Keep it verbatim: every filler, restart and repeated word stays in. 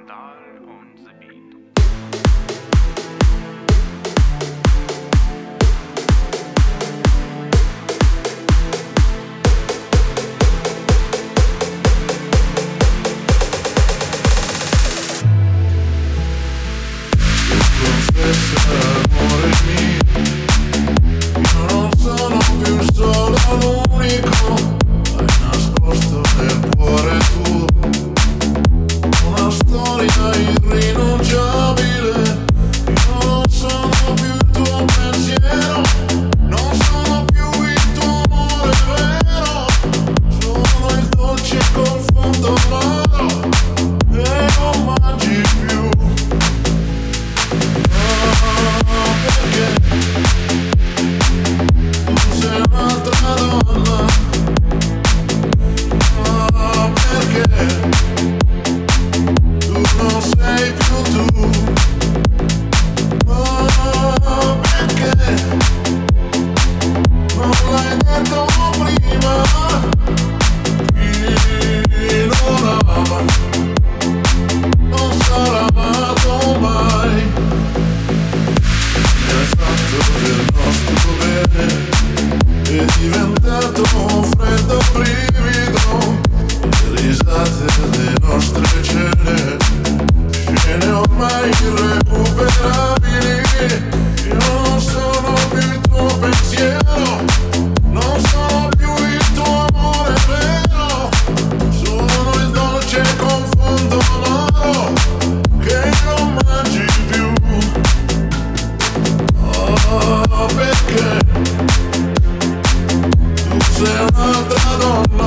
Mental on the beat. Amore mio, io non sono più solo l'unico, hai nascosto nel cuore tuo una storia irrinunciabile. Io non sono più il tuo pensiero, non sono più il tuo amore vero, sono il dolce col fondo amaro e non mangi più. Perché tu sei un'altra donna? Ah, perché tu non sei più tu? Ah, perché non l'hai detto prima? Chi non ama non sarà amato mai. Hai fatto del nostro bene, è diventato un freddo brivido, le risate delle nostre cene, scene ormai irrecuperabili. Io non sono più il tuo pensiero, non sono più il tuo amore vero, sono il dolce confondo amaro che non mangi più. Oh, perché tu sei un'altra donna?